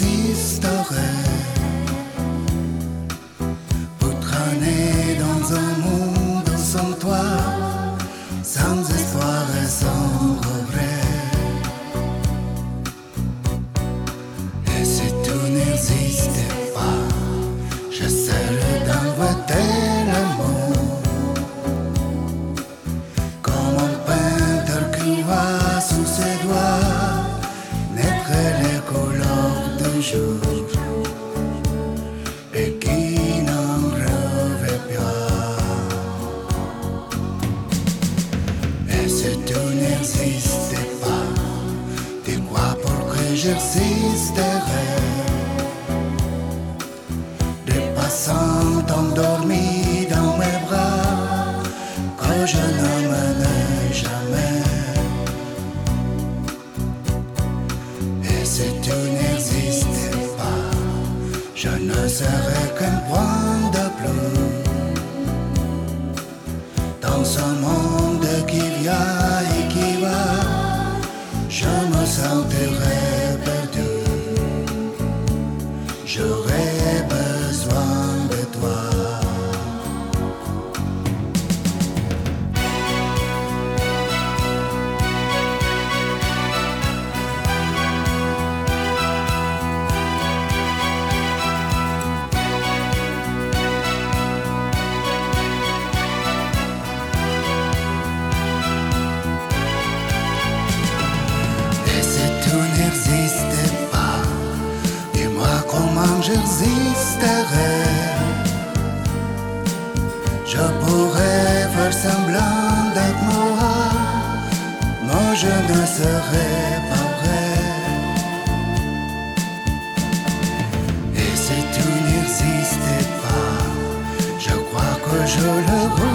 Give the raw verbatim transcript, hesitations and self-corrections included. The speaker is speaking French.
n'existerait pour traîner dans un monde sans toi, sans espoir et sans regret. Et si tout n'existait pas, j'essaierais d'inventer le monde comme un peintre qui voit sous ses doigts naître les couleurs du jour et qui n'en rêvait pas. Et si tout n'existait pas, dis quoi pour que j'existerais? Des passants endormis dans mes bras que je n'emmènerai jamais. Et si tu n'existais pas, je ne serais qu'un point de plus dans ce monde qui vient et qui va. Je me sentirais perdu, j'aurais besoin de toi. N'existais pas, dis-moi comment j'existerais. Je pourrais faire semblant d'être moi, mais je ne serais pas vrai. Et si tu n'existais pas, je crois que je le